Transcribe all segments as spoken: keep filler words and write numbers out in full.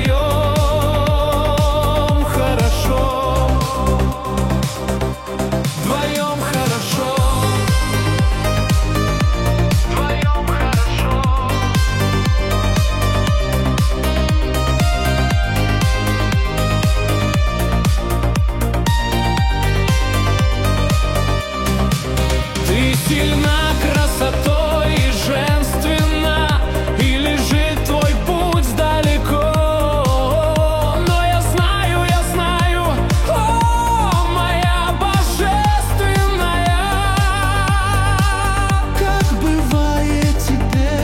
вдвоем хорошо, вдвоем хорошо, вдвоем хорошо. Ты сильна красотой и женственна, и лежит твой путь далеко. Но я знаю, я знаю, о, моя божественная, как бывает тебе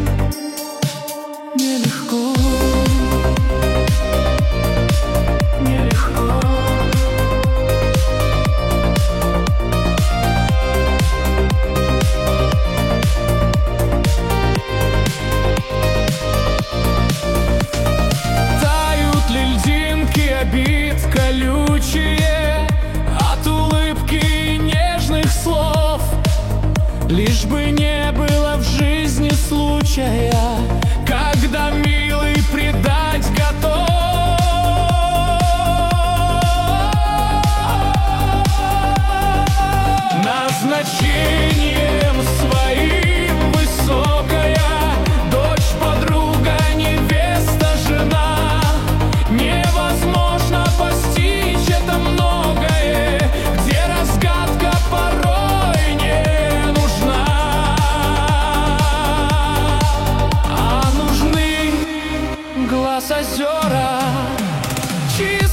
нелегко, нелегко. Обид колючие от улыбки и нежных слов, лишь бы не было в жизни случая, когда милый предать готов. Назначением своим высокая дочь, подруга, невеста, жена. Невозможно постичь это многое, где разгадка порой не нужна, а нужны глаз озера чистые.